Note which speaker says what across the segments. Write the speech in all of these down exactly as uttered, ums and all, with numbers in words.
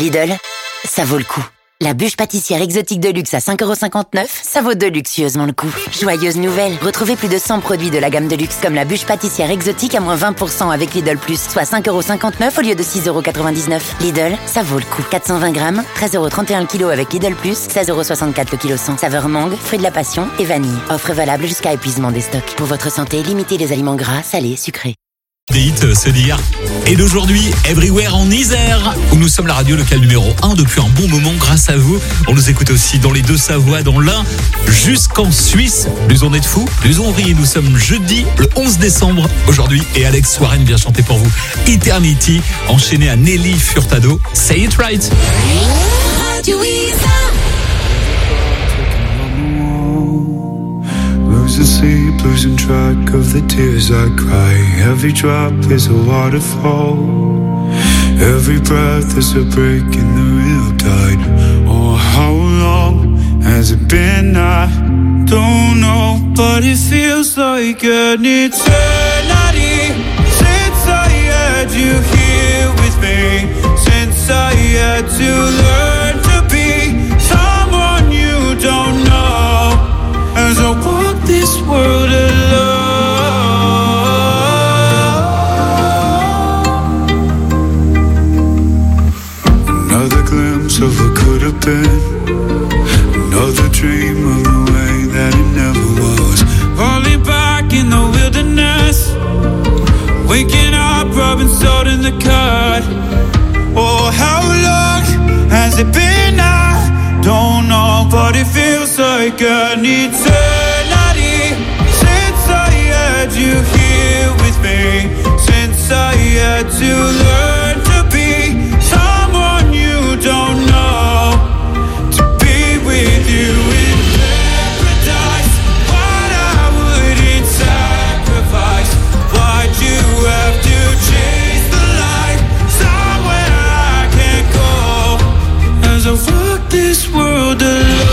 Speaker 1: Lidl, ça vaut le coup. La bûche pâtissière exotique de luxe à cinq euros cinquante-neuf, ça vaut de luxueusement le coup. Joyeuse nouvelle, retrouvez plus de cent produits de la gamme de luxe comme la bûche pâtissière exotique à moins vingt pour cent avec Lidl Plus, soit cinq euros cinquante-neuf au lieu de six euros quatre-vingt-dix-neuf. Lidl, ça vaut le coup. quatre cent vingt grammes, treize euros trente et un le kilo avec Lidl Plus, seize euros soixante-quatre le kilo cent. Saveur mangue, fruit de la passion et vanille. Offre valable jusqu'à épuisement des stocks. Pour votre santé, limitez les aliments gras, salés, sucrés.
Speaker 2: Des hits, ceux d'hier et d'aujourd'hui, Everywhere en Isère, où nous sommes la radio locale numéro un depuis un bon moment grâce à vous. On nous écoute aussi dans les deux Savoies, dans l'Ain, jusqu'en Suisse. Plus on est de fous, plus on rit. Nous sommes jeudi, le onze décembre, aujourd'hui, et Alex Warren vient chanter pour vous Eternity, enchaîné à Nelly Furtado, Say It Right. Radio Isère.
Speaker 3: Losing sleep, losing track of the tears I cry. Every drop is a waterfall. Every breath is a break in the real tide. Oh, how long has it been? I don't know, but it feels like an eternity since I had you here with me. Since I had to learn to be someone you don't know. As I walk this world alone. Another glimpse of what could have been. Another dream of the way that it never was. Falling back in the wilderness. Waking up, rubbing salt in the cut. Oh, how long has it been? I don't know, but it feels like an eternity since I had you here with me. Since I had to learn to be someone you don't know. To be with you in paradise, what I wouldn't sacrifice. Why'd you have to chase the light somewhere I can't go? As I walk this world alone.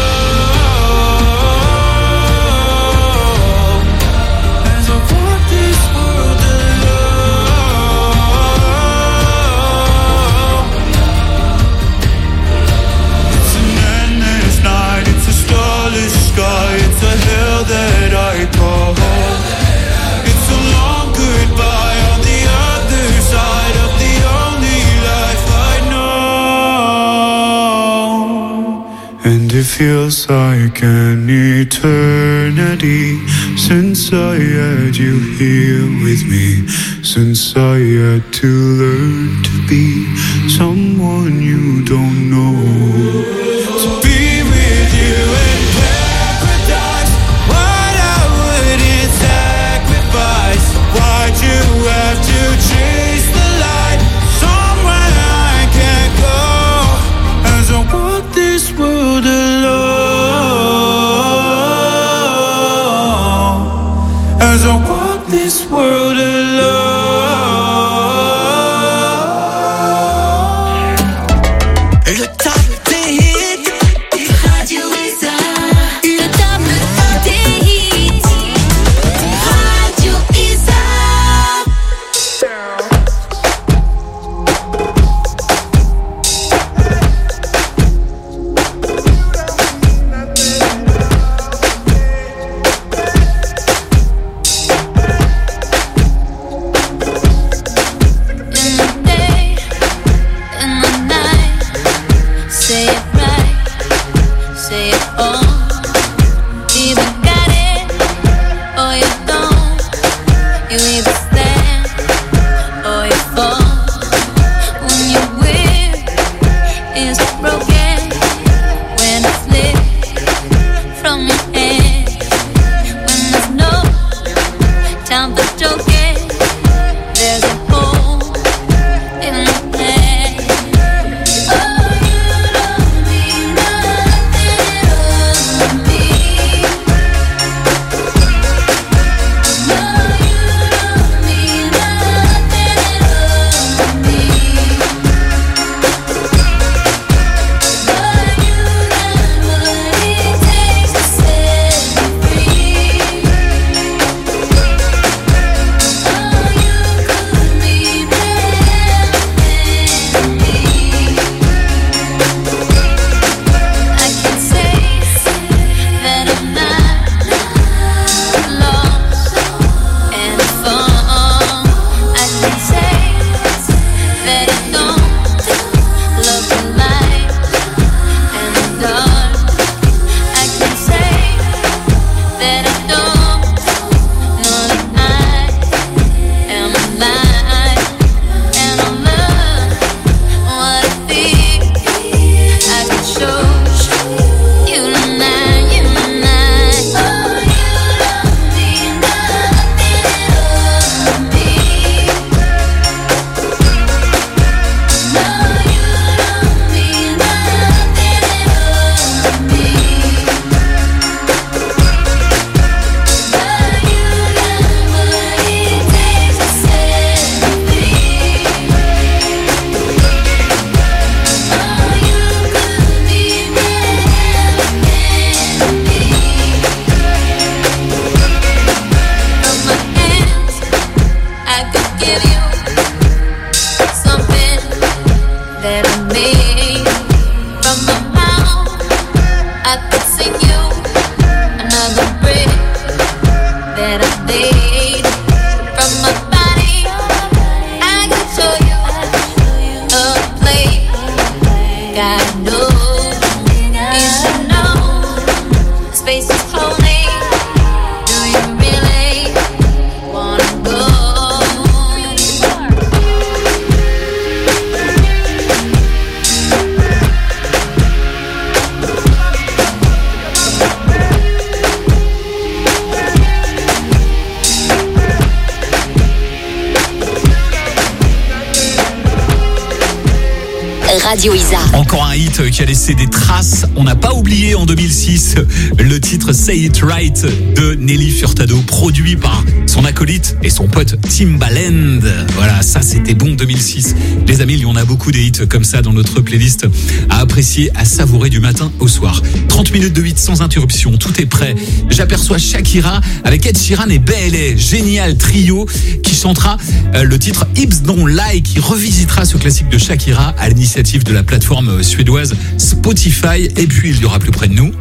Speaker 3: It's a hell that I call home. It's a long goodbye on the other side of the only life I know. And it feels like an eternity since I had you here with me. Since I had to learn to be someone you don't know. To be with you and why'd you have to chase the light somewhere I can't go? As I walk this world alone. As I walk this world alone.
Speaker 4: made from my mouth. I could sing you another brick that I made from my body. I could show you a place. God knows you should know. Space is holy. Do you really wanna go?
Speaker 1: Radio Isa.
Speaker 2: Encore un hit qui a laissé des traces. On n'a pas oublié en deux mille six le titre Say It Right de Nelly Furtado, produit par son acolyte et son pote Timbaland. Voilà, ça c'était bon deux mille six. Les amis, il y en a beaucoup des hits comme ça dans notre playlist à apprécier, à savourer du matin au soir. trente minutes de hit sans interruption, tout est prêt. J'aperçois Shakira avec Ed Sheeran et B L A. Génial trio qui chantera euh, le titre Hips Don't Lie, qui revisitera ce classique de Shakira à l'initiative de la plateforme suédoise Spotify. Et puis il y aura plus près de nous.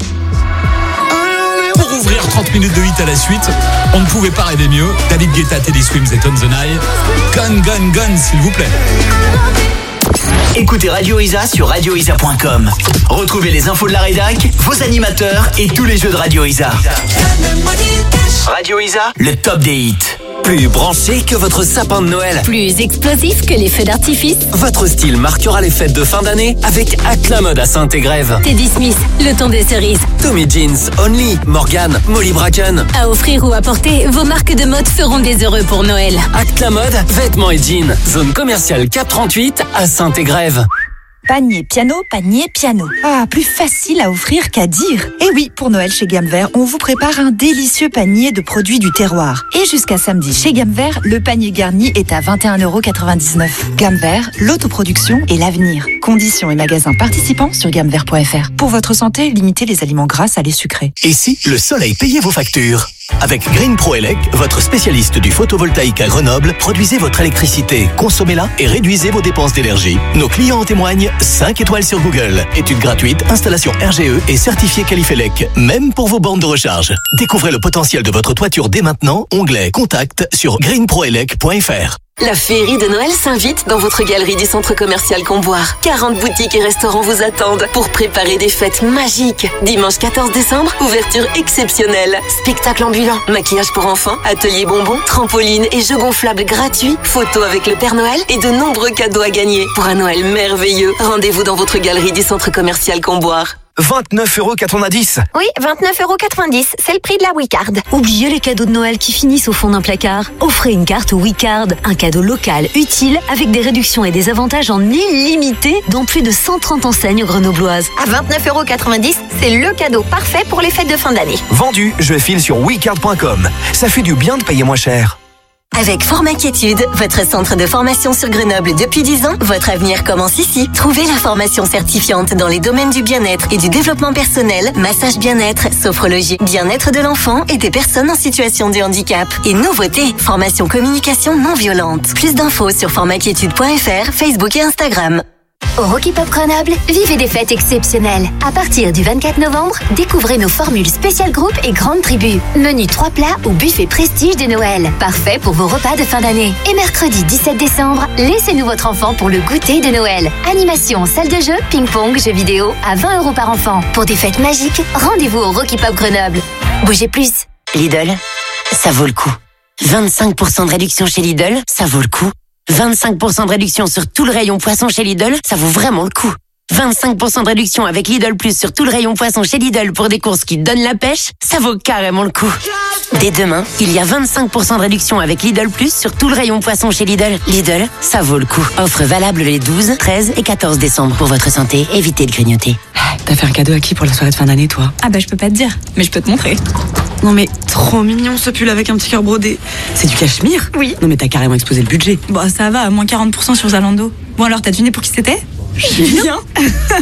Speaker 2: Pour ouvrir trente minutes de hit à la suite, on ne pouvait pas rêver mieux. David Guetta, Teddy Swims et Tom The Night. Gun, gun, gun, s'il vous plaît.
Speaker 5: Écoutez Radio Isa sur radio isa point com. Retrouvez les infos de la rédac, vos animateurs et tous les jeux de Radio Isa. Radio Isa, le top des hits. Plus branché que votre sapin de Noël.
Speaker 6: Plus explosif que les feux d'artifice.
Speaker 5: Votre style marquera les fêtes de fin d'année avec Act La Mode à Saint-Égrève.
Speaker 6: Teddy Smith, le ton des cerises.
Speaker 5: Tommy Jeans, Only, Morgan, Molly Bracken.
Speaker 6: À offrir ou à porter, vos marques de mode feront des heureux pour Noël.
Speaker 5: Act La Mode, vêtements et jeans. Zone commerciale quatre trente-huit à Saint-Égrève.
Speaker 7: Panier piano, panier piano. Ah, plus facile à offrir qu'à dire. Et oui, pour Noël chez Gamme Vert, on vous prépare un délicieux panier de produits du terroir. Et jusqu'à samedi, chez Gamme Vert, le panier garni est à vingt et un euros quatre-vingt-dix-neuf. Gamme Vert, l'autoproduction et l'avenir. Conditions et magasins participants sur gamme vert point f r. Pour votre santé, limitez les aliments gras, salés, sucrés.
Speaker 5: Et si le soleil payait vos factures ? Avec Green Pro Elec, votre spécialiste du photovoltaïque à Grenoble, produisez votre électricité, consommez-la et réduisez vos dépenses d'énergie. Nos clients en témoignent, cinq étoiles sur Google. Étude gratuite, installation R G E et certifié Qualifelec, même pour vos bornes de recharge. Découvrez le potentiel de votre toiture dès maintenant, onglet Contact sur green pro elec point f r.
Speaker 8: La féerie de Noël s'invite dans votre galerie du centre commercial Comboire. quarante boutiques et restaurants vous attendent pour préparer des fêtes magiques. Dimanche quatorze décembre, ouverture exceptionnelle. Spectacle ambulant, maquillage pour enfants, atelier bonbons, trampoline et jeux gonflables gratuits, photos avec le Père Noël et de nombreux cadeaux à gagner. Pour un Noël merveilleux, rendez-vous dans votre galerie du centre commercial Comboire.
Speaker 5: vingt-neuf euros quatre-vingt-dix.
Speaker 9: Oui, vingt-neuf euros quatre-vingt-dix. C'est le prix de la WeCard.
Speaker 6: Oubliez les cadeaux de Noël qui finissent au fond d'un placard. Offrez une carte WeCard, un cadeau local utile avec des réductions et des avantages en illimité dans plus de cent trente enseignes grenobloises.
Speaker 9: À vingt-neuf euros quatre-vingt-dix, c'est le cadeau parfait pour les fêtes de fin d'année.
Speaker 5: Vendu, je file sur wecard point com. Ça fait du bien de payer moins cher.
Speaker 8: Avec Formaquiétude, votre centre de formation sur Grenoble depuis dix ans, votre avenir commence ici. Trouvez la formation certifiante dans les domaines du bien-être et du développement personnel, massage bien-être, sophrologie, bien-être de l'enfant et des personnes en situation de handicap. Et nouveauté, formation communication non violente. Plus d'infos sur formaquiétude point f r, Facebook et Instagram.
Speaker 9: Au Rocky Pop Grenoble, vivez des fêtes exceptionnelles. À partir du vingt-quatre novembre, découvrez nos formules spéciales groupe et grande tribu. Menu trois plats ou buffet prestige de Noël. Parfait pour vos repas de fin d'année. Et mercredi dix-sept décembre, laissez-nous votre enfant pour le goûter de Noël. Animation, salle de jeu, ping-pong, jeux vidéo à vingt euros par enfant. Pour des fêtes magiques, rendez-vous au Rocky Pop Grenoble. Bougez plus.
Speaker 1: Lidl, ça vaut le coup. vingt-cinq pour cent de réduction chez Lidl, ça vaut le coup. vingt-cinq pour cent de réduction sur tout le rayon poisson chez Lidl, ça vaut vraiment le coup. vingt-cinq pour cent de réduction avec Lidl Plus sur tout le rayon poisson chez Lidl pour des courses qui donnent la pêche, ça vaut carrément le coup. Dès demain, il y a vingt-cinq pour cent de réduction avec Lidl Plus sur tout le rayon poisson chez Lidl. Lidl, ça vaut le coup. Offre valable les douze, treize et quatorze décembre. Pour votre santé, évitez de grignoter.
Speaker 10: T'as fait un cadeau à qui pour la soirée de fin d'année, toi?
Speaker 11: Ah bah je peux pas te dire, mais je peux te montrer.
Speaker 10: Non mais trop mignon ce pull avec un petit cœur brodé. C'est du cachemire?
Speaker 11: Oui.
Speaker 10: Non mais t'as carrément explosé le budget.
Speaker 11: Bon ça va, moins quarante pour cent sur Zalando. Bon alors t'as deviné pour qui c'était?
Speaker 10: Julien.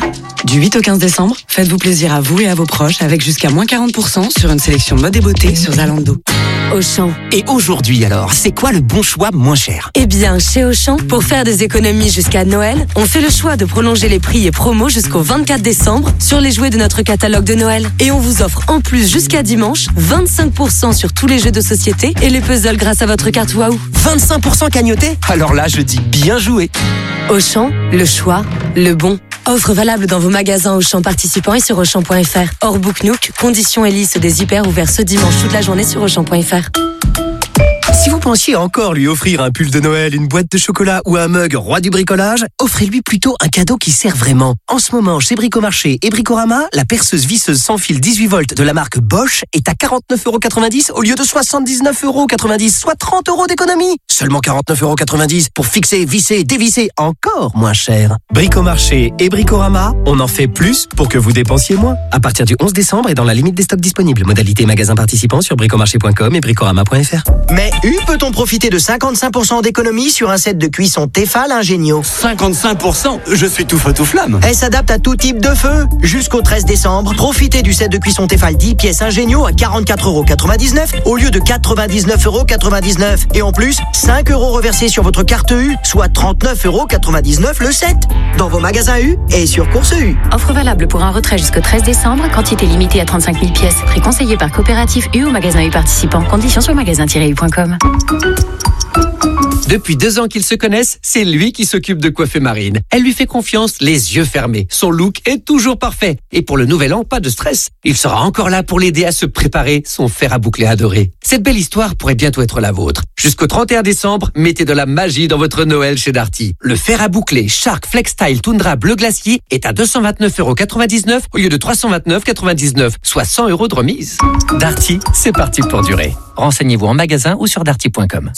Speaker 10: Du huit au quinze décembre, faites-vous plaisir à vous et à vos proches avec jusqu'à moins quarante pour cent sur une sélection mode et beauté sur Zalando.
Speaker 12: Auchan. Et aujourd'hui alors, c'est quoi le bon choix moins cher?
Speaker 13: Eh bien, chez Auchan, pour faire des économies jusqu'à Noël, on fait le choix de prolonger les prix et promos jusqu'au vingt-quatre décembre sur les jouets de notre catalogue de Noël. Et on vous offre en plus jusqu'à dimanche vingt-cinq pour cent sur tous les jeux de société et les puzzles grâce à votre carte Waouh.
Speaker 12: vingt-cinq pour cent cagnoté? Alors là, je dis bien joué.
Speaker 13: Auchan, le choix, le bon. Offre valable dans vos magasins Auchan participants et sur Auchan point F R. Hors Book Nook, conditions et liste des hyper ouverts ce dimanche toute la journée sur Auchan point F R.
Speaker 12: Si vous pensiez encore lui offrir un pull de Noël, une boîte de chocolat ou un mug roi du bricolage, offrez-lui plutôt un cadeau qui sert vraiment. En ce moment, chez Bricomarché et Bricorama, la perceuse visseuse sans fil dix-huit volts de la marque Bosch est à quarante-neuf euros quatre-vingt-dix au lieu de soixante-dix-neuf euros quatre-vingt-dix, soit trente euros d'économie. Seulement quarante-neuf euros quatre-vingt-dix pour fixer, visser, dévisser, encore moins cher. Bricomarché et Bricorama, on en fait plus pour que vous dépensiez moins. À partir du onze décembre et dans la limite des stocks disponibles. Modalité magasin participant sur bricomarché point com et bricorama point F R.
Speaker 14: Mais U, peut-on profiter de cinquante-cinq pour cent d'économie sur un set de cuisson Tefal Ingenio?
Speaker 15: cinquante-cinq pour cent? Je suis tout feu tout flamme.
Speaker 14: Elle s'adapte à tout type de feu. Jusqu'au treize décembre, profitez du set de cuisson Tefal dix pièces Ingenio à quarante-quatre euros quatre-vingt-dix-neuf au lieu de quatre-vingt-dix-neuf euros quatre-vingt-dix-neuf. Et en plus, cinq euros reversés sur votre carte U, soit trente-neuf euros quatre-vingt-dix-neuf le set. Dans vos magasins U et sur Course U.
Speaker 16: Offre valable pour un retrait jusqu'au treize décembre, quantité limitée à trente-cinq mille pièces. Prix conseillé par coopérative U ou magasin U participant. Conditions sur magasin tiret u point com.
Speaker 17: Depuis deux ans qu'ils se connaissent, c'est lui qui s'occupe de coiffer Marine. Elle lui fait confiance, les yeux fermés. Son look est toujours parfait. Et pour le nouvel an, pas de stress. Il sera encore là pour l'aider à se préparer son fer à boucler adoré. Cette belle histoire pourrait bientôt être la vôtre. Jusqu'au trente et un décembre, mettez de la magie dans votre Noël chez Darty. Le fer à boucler Shark Flex Style Tundra bleu glacier est à deux cent vingt-neuf euros quatre-vingt-dix-neuf au lieu de trois cent vingt-neuf euros quatre-vingt-dix-neuf, soit cent euros de remise. Darty, c'est parti pour durer. Renseignez-vous en magasin ou sur darty point com.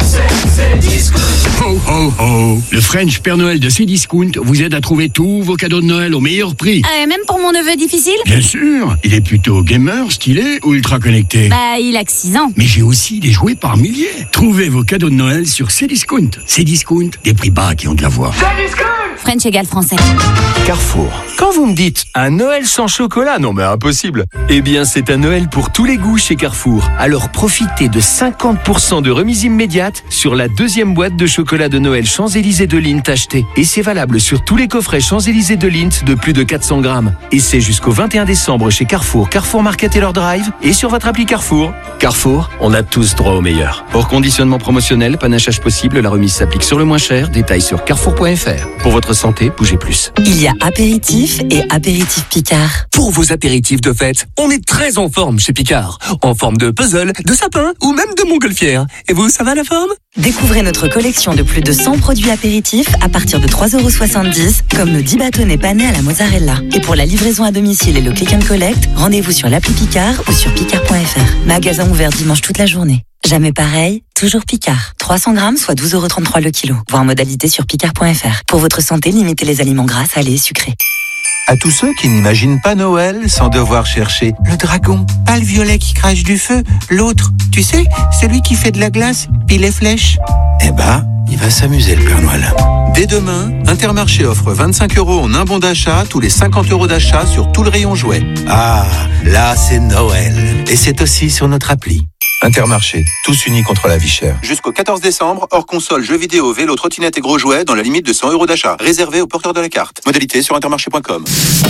Speaker 18: Ho ho ho! Le French Père Noël de Cdiscount vous aide à trouver tous vos cadeaux de Noël au meilleur prix.
Speaker 19: Euh, même pour mon neveu difficile?
Speaker 18: Bien sûr! Il est plutôt gamer, stylé ou ultra connecté?
Speaker 19: Bah, il a que six ans.
Speaker 18: Mais j'ai aussi des jouets par milliers. Trouvez vos cadeaux de Noël sur Cdiscount. Cdiscount, des prix bas qui ont de la voix.
Speaker 19: French égale français.
Speaker 20: Carrefour. Quand vous me dites un Noël sans chocolat, non mais impossible. Eh bien c'est un Noël pour tous les goûts chez Carrefour. Alors profitez de cinquante pour cent de remise immédiate sur la deuxième boîte de chocolat de Noël Champs-Élysées de Lindt achetée. Et c'est valable sur tous les coffrets Champs-Élysées de Lindt de plus de quatre cents grammes. Et c'est jusqu'au vingt et un décembre chez Carrefour, Carrefour Market et leur Drive et sur votre appli Carrefour. Carrefour, on a tous droit au meilleur. Hors conditionnement promotionnel, panachage possible, la remise s'applique sur le moins cher. Détails sur carrefour point F R. Pour votre santé, bougez plus.
Speaker 13: Il y a apéritif et apéritif Picard.
Speaker 12: Pour vos apéritifs de fête, on est très en forme chez Picard. En forme de puzzle, de sapin ou même de montgolfière. Et vous, ça va la forme?
Speaker 13: Découvrez notre collection de plus de cent produits apéritifs à partir de trois euros soixante-dix, comme nos dix bâtonnets panés à la mozzarella. Et pour la livraison à domicile et le click and collect, rendez-vous sur l'appli Picard ou sur picard point F R. Magasin ouvert dimanche toute la journée. Jamais pareil, toujours Picard. trois cents grammes, soit douze euros trente-trois le kilo. Voir modalité sur picard point F R. Pour votre santé, limitez les aliments gras, salés et sucrés.
Speaker 21: À tous ceux qui n'imaginent pas Noël sans devoir chercher le dragon, pas le violet qui crache du feu, l'autre, tu sais, celui qui fait de la glace, puis les flèches. Eh ben, il va s'amuser le Père Noël. Dès demain, Intermarché offre vingt-cinq euros en un bon d'achat tous les cinquante euros d'achat sur tout le rayon jouets. Ah, là c'est Noël. Et c'est aussi sur notre appli. Intermarché, tous unis contre la vie chère.
Speaker 22: Jusqu'au quatorze décembre, hors console, jeux vidéo, vélo, trottinette et gros jouets dans la limite de cent euros d'achat. Réservé aux porteurs de la carte. Modalité sur intermarché point com.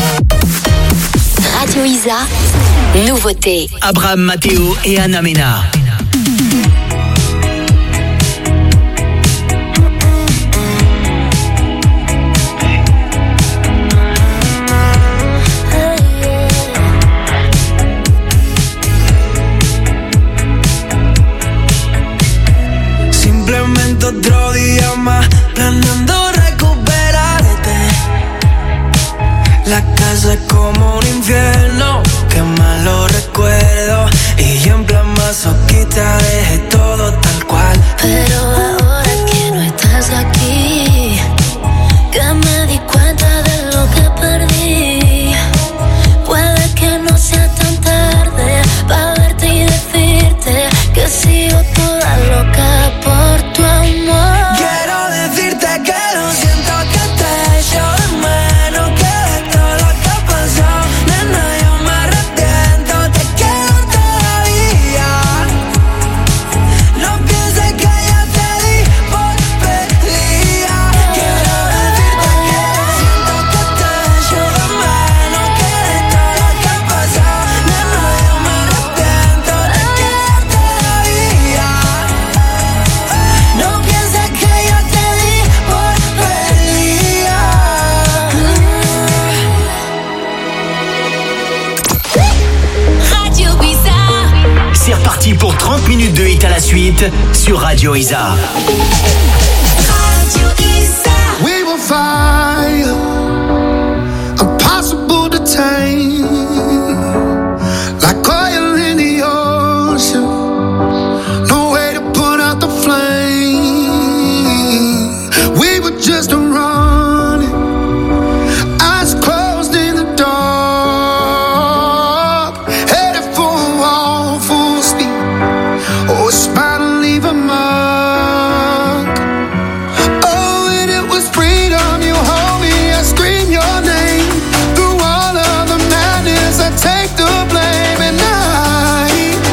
Speaker 9: Radio Isa, nouveauté.
Speaker 12: Abraham Matteo et Anna Mena.
Speaker 23: Otro día más, planeando recuperarte. La casa es como un infierno, qué malos recuerdos. Y yo en plan masoquista dejé todo tal cual.
Speaker 4: Pero ahora que no estás aquí, que me di cuenta de lo que perdí. Puede que no sea tan tarde para verte y decirte que sigo toda loca por tu amor.
Speaker 23: Quiero decirte que lo siento, que te echo de menos, que de todo lo
Speaker 5: pour trente minutes de hit à la suite sur Radio Isa.
Speaker 23: Radio Isa. We will find impossible to tame, like oil in the ocean. No way to put out the flame. We were just running, eyes closed in the dark, headed for a wall full speed. Oh, it's about to leave a mark. Oh, and it was freedom. You hold me, I scream your name. Through all of the madness, I take the blame. And I,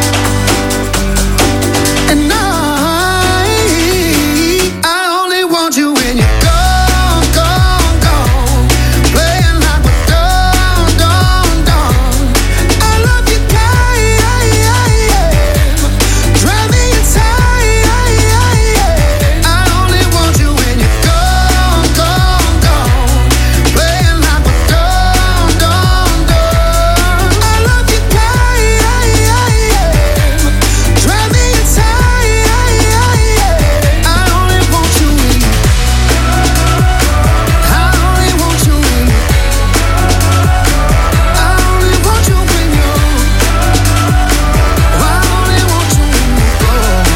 Speaker 23: and I, I only want you when you're gone, gone, gone. Playing like we're done, done, done. I love you, guy. Drive me inside. I only want you when you're gone, gone, gone. Playing like we're done, done, done. I love you, guy. Drive me inside. I only want you when you. I only want you when you. I only want you when you. I only want you when you go.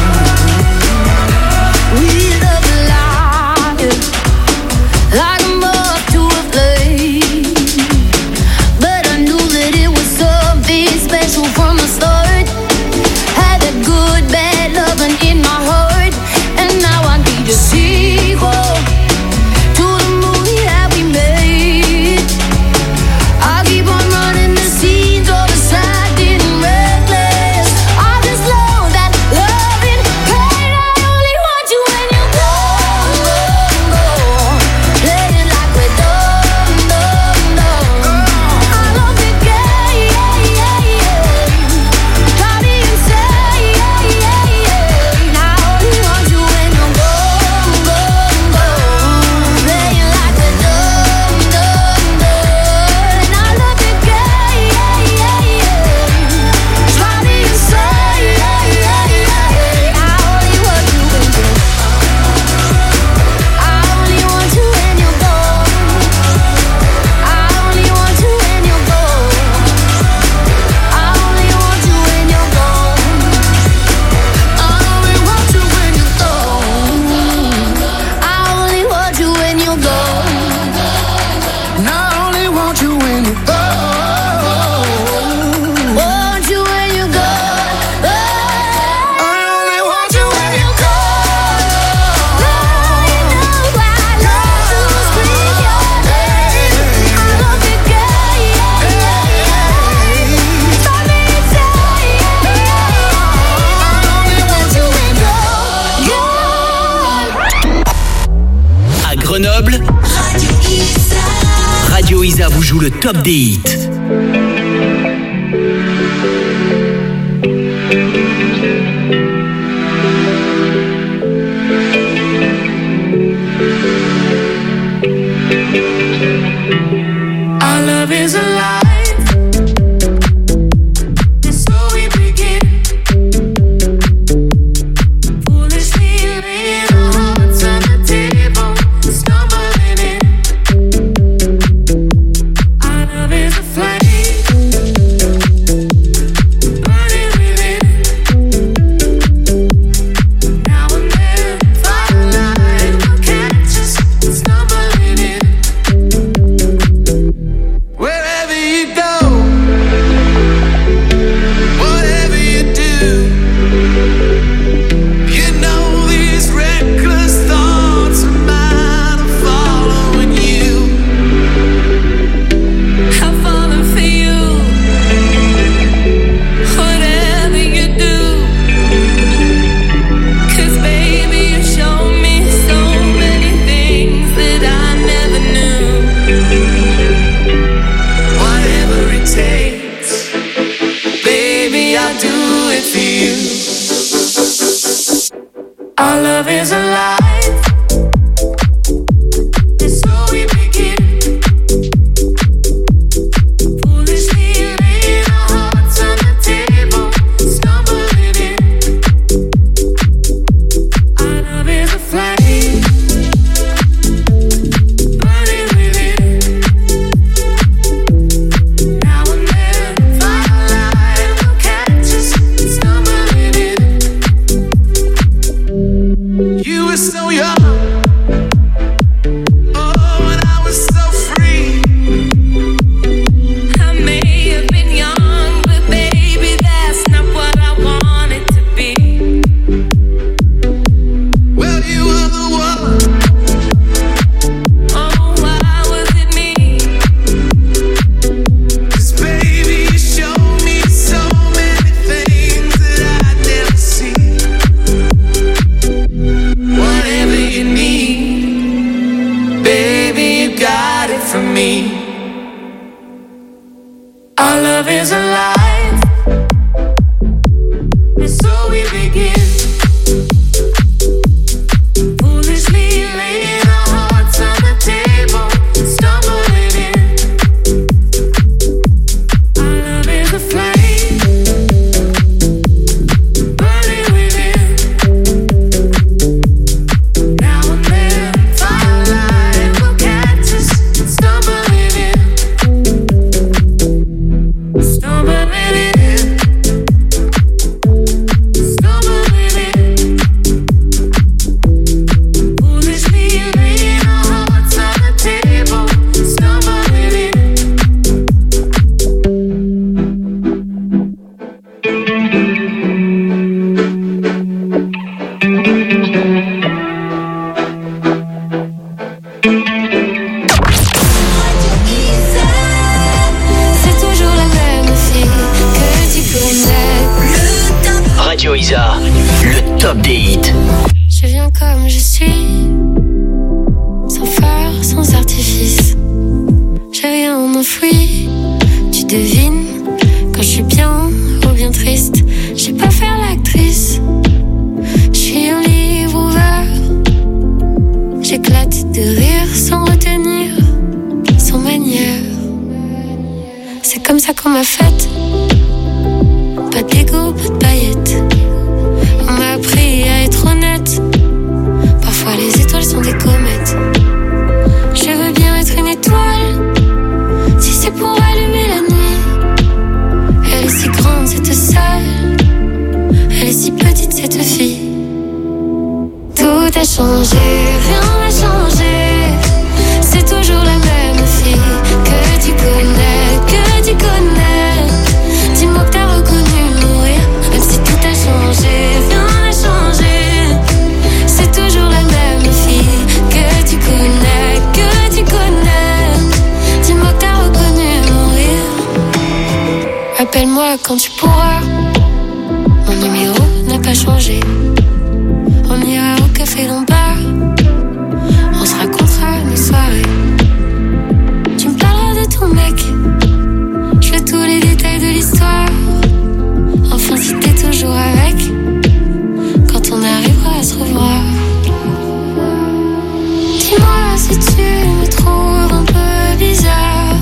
Speaker 4: We love life like a moth to a flame, but I knew that it was something special from the start. Had that good, bad loving in my heart, and now I need a sequel to the movie that we made. I keep on running the scenes all decided and reckless. I just love that loving pain. I only want you when you're gone, gone, gone. Playing like we're done, done, done. I love the game, got me insane. I only want you when you're gone, gone, gone. Playing like we're done, done, done. I love the game, got me insane. I only want you when you're. I only want you when you're gone. I only want you when you're gone. I only want you when you're gone.
Speaker 23: I only want you when you're gone.
Speaker 4: I only want you when you're gone.
Speaker 23: And I only want you when you're gone.
Speaker 4: Want you when you're gone.
Speaker 23: I only want you when you're gone.
Speaker 5: À Grenoble, Radio Isa vous joue le top des hits.
Speaker 23: Our love is alive. So we begin. Foolishly laying our hearts on the table, stumbling in. Our love is a flame, burning within. Now and then, firelight will catch us stumbling in. Wherever Our love is alive, and so we begin. Foolishly laying our hearts on the table, stumbling in. Our love is a flame, burning within. Now and then, firelight will catch us, stumbling in. Stumbling in, stumbling in. Foolishly laying our hearts on the table, stumbling in. C'est toujours la même fille que tu connais.
Speaker 5: Radio Isa, le top des hits.
Speaker 23: Je viens comme je suis, sans phare, sans artifice. J'ai rien enfoui, tu devines quand je suis bien ou bien triste. Je sais pas faire l'actrice, je suis un livre ouvert. J'éclate de rire sans retenir, sans manière. C'est comme ça qu'on m'a faite, pas de dégoût, pas de paillettes. On m'a appris à être honnête. Parfois les étoiles sont des comètes. Je veux bien être une étoile, si c'est pour allumer la nuit. Elle est si grande cette salle, elle est si petite cette fille. Tout a changé, rien n'a changé. C'est toujours la même fille que tu connais, que tu connais. Dis-moi que t'as reconnu mourir, même si tout a changé, rien n'a changé. C'est toujours la même fille que tu connais, que tu connais. Dis-moi que t'as reconnu mourir. Appelle-moi quand tu pourras, mon numéro n'a pas changé. On ira au café Lombard, on se racontera nos soirées. Tu me parleras de ton mec, je veux tous les détails de l'histoire. Enfin si t'es toujours avec, quand on arrivera à se revoir. Dis-moi si tu me trouves un peu bizarre,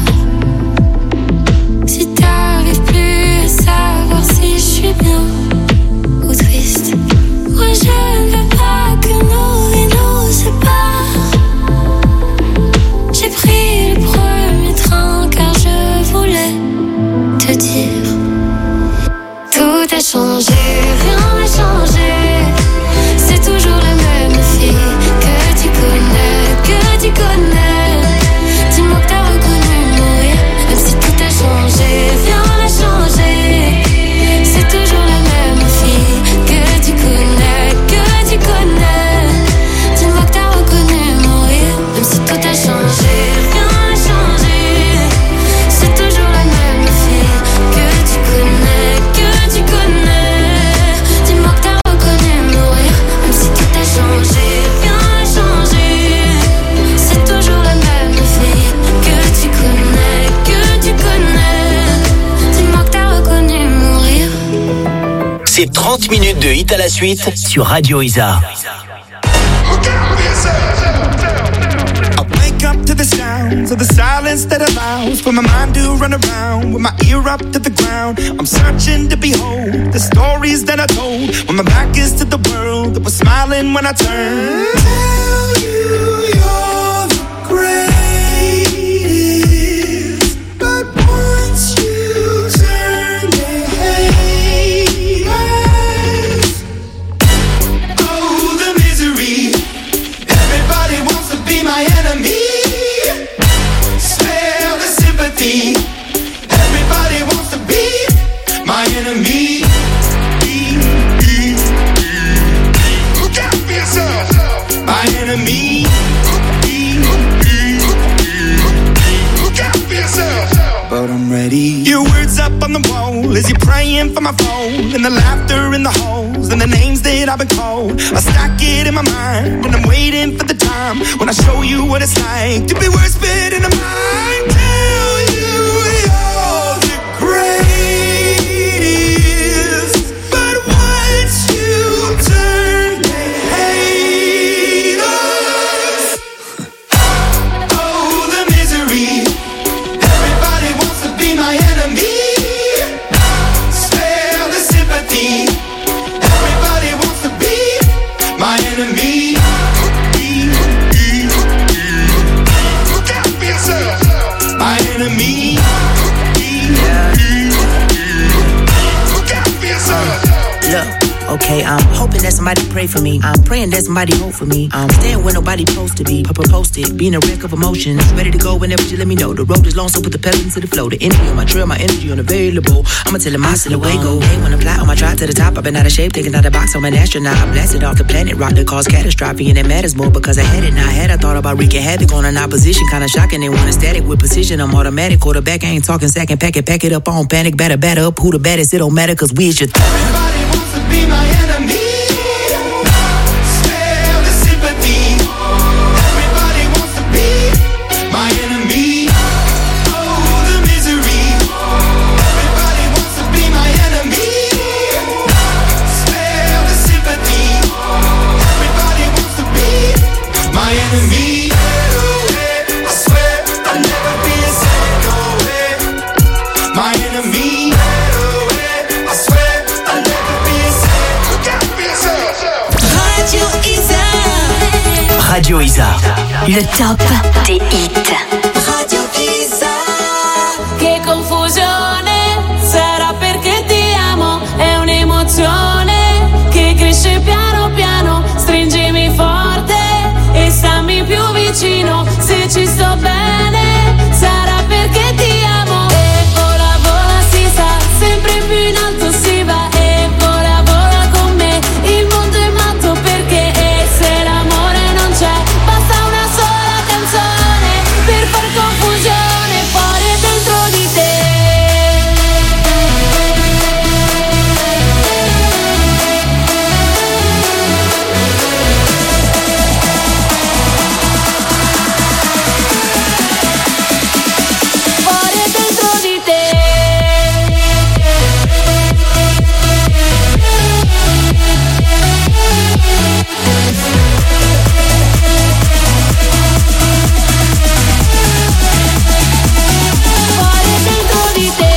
Speaker 23: si t'arrives plus à savoir si je suis bien ou triste. Moi je ne veux pas que nos vies nous séparent. J'ai pris le premier train car je voulais te dire. Tout a changé, rien n'a changé. C'est toujours la même fille que tu connais, que tu connais. Dis-moi que t'as reconnu mourir, même si tout a changé, rien n'a changé. C'est toujours la même fille que tu connais, que tu connais. Dis-moi que t'as reconnu mourir, même si tout a changé, rien n'a changé. C'est toujours la même fille que tu connais, que tu connais. Dis-moi que t'as reconnu mourir, même si tout a changé, rien n'a changé. C'est toujours la même fille que tu connais, que tu connais. Dis-moi que t'as reconnu mourir.
Speaker 5: C'est trente minutes de hit à la suite sur Radio Isa.
Speaker 23: I wake up to the sounds of the silence that allows for my mind to run around with my ear up to the ground. I'm searching to behold the stories that I told when my back is to the world that was smiling when I turned. Tell you you're the greatest, but once you turn they hate us. Oh, the misery. Everybody wants to be my enemy. Spare the sympathy. Everybody wants to be my enemy. Look out for yourself. My enemy. Look out for yourself. But I'm ready. Your words up on the wall as you're praying for my phone, and the laughter in the halls and the names that I've been called. I stack it in my mind and I'm waiting for the time when I show you what it's like to be worse fit in the mind. Tell you you're the my enemy. Spare the sympathy. Everybody wants to be my enemy. Look out for yourself. My enemy. Look out for yourself.
Speaker 2: Look. Okay, I'm hoping that somebody pray for me. I'm praying that somebody hope for me. I'm staying where nobody supposed to be. Papa posted, being a wreck of emotions. Ready to go whenever you let me know. The road is long, so put the pedal into the flow. The energy on my trail, my energy unavailable. I'ma tell him I still away go. Hey, when I fly on my drive to the top, I've been out of shape, taking out the box. I'm an astronaut. I blasted off the planet, rock that caused catastrophe, and it matters more because I had it. Now I had I thought about wreaking havoc on an opposition, kinda shocking. They want a static with precision. I'm automatic, quarterback. I ain't talking second, pack it, pack it up on panic, batter, batter up. Who the baddest? It don't matter, cause we is your.
Speaker 23: Everybody wants to be my enemy. My enemy, oh the misery. Everybody wants to be my enemy. Spare the sympathy. Everybody wants to be my enemy. I swear I'll never be a psycho. My enemy. I swear I'll never be a psycho.
Speaker 4: Radio Isa.
Speaker 5: Radio Isa.
Speaker 6: Le top des hits.
Speaker 4: Radio Isa.
Speaker 3: Che confusione, sarà perché ti amo, è un'emozione che cresce piano piano, stringimi forte e stammi più vicino, se ci sto bene, sarà perché ti amo, e vola vola si sa, sempre più in alto si va, e vola vola con me, il mondo è matto perché e se l'amore non c'è, basta una sola canzone per far confusione fuori e dentro di te. Fuori e dentro di te. Fuori e dentro di te.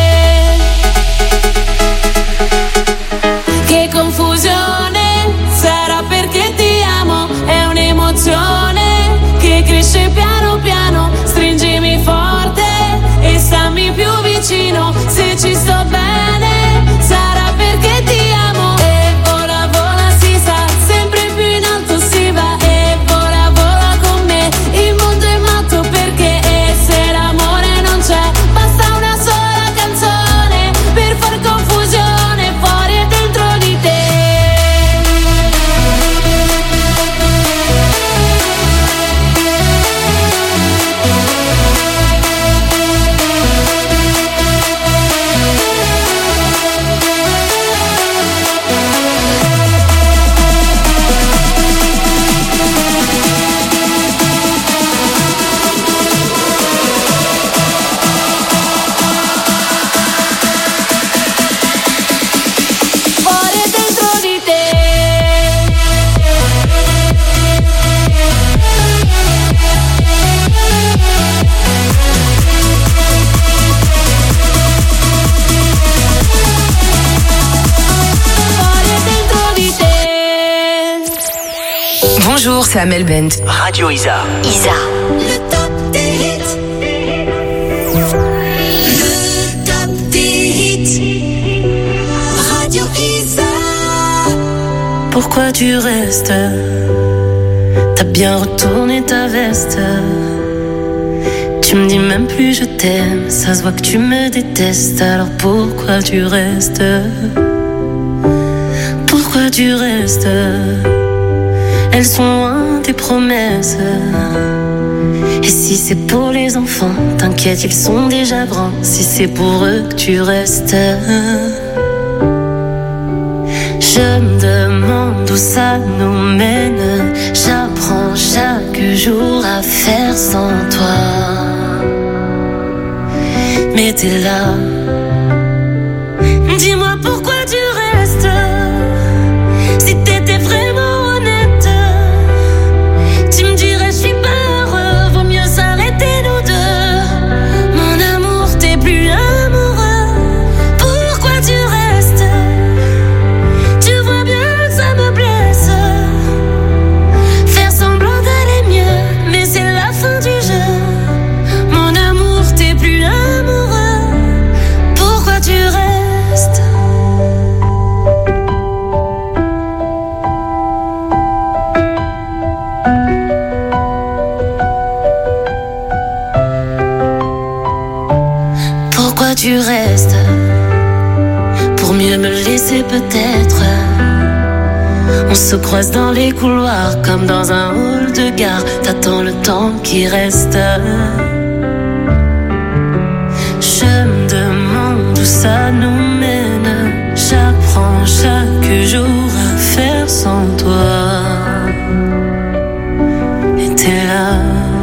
Speaker 3: Che confusione, sarà perché ti amo, è un'emozione che cresce piano piano, stringimi forte e stammi più vicino, se ci sto bene, sarà perché ti amo, e vola vola si sa, sempre più in alto si va, e vola vola con me, il mondo è matto perché e se l'amore non c'è, basta una sola canzone per far confusione fuori e dentro di te. Fuori e dentro di te. Fuori e dentro di te.
Speaker 7: Bonjour, c'est Amel Bent.
Speaker 5: Radio Isa.
Speaker 6: Isa.
Speaker 4: Le top des hits. Le top des hits. Radio Isa.
Speaker 3: Pourquoi tu restes? T'as bien retourné ta veste. Tu me dis même plus je t'aime. Ça se voit que tu me détestes. Alors pourquoi tu restes? Pourquoi tu restes? Elles sont loin tes promesses. Et si c'est pour les enfants, t'inquiète, ils sont déjà grands. Si c'est pour eux que tu restes, je me demande où ça nous mène. J'apprends chaque jour à faire sans toi. Mais t'es là. Dis-moi pourquoi tu restes. Si t'étais vraiment honnête, tu me dirais je suis pas heureux. Vaut mieux s'arrêter nous deux. Mon amour, t'es plus un pourquoi tu restes? Pour mieux me laisser peut-être. On se croise dans les couloirs comme dans un hall de gare. T'attends le temps qui reste. Je me demande où ça nous mène. J'apprends chaque jour à faire sans toi. Et t'es là.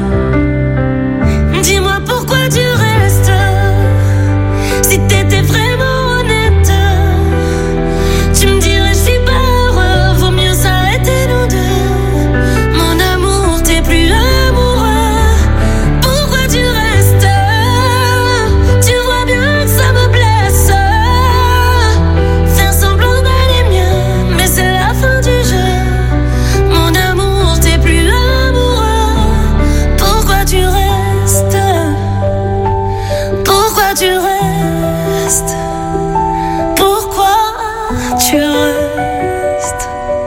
Speaker 3: Dis-moi pourquoi tu restes. Si t'étais vraiment honnête, tu me dirais je suis pas heureux. Vaut mieux s'arrêter nous deux. Mon amour, t'es plus amoureux. Pourquoi tu restes? Tu vois bien que ça me blesse. Faire semblant d'aller mieux, mais c'est la fin du jeu. Mon amour, t'es plus amoureux. Pourquoi tu restes? Pourquoi tu restes? Pourquoi tu restes?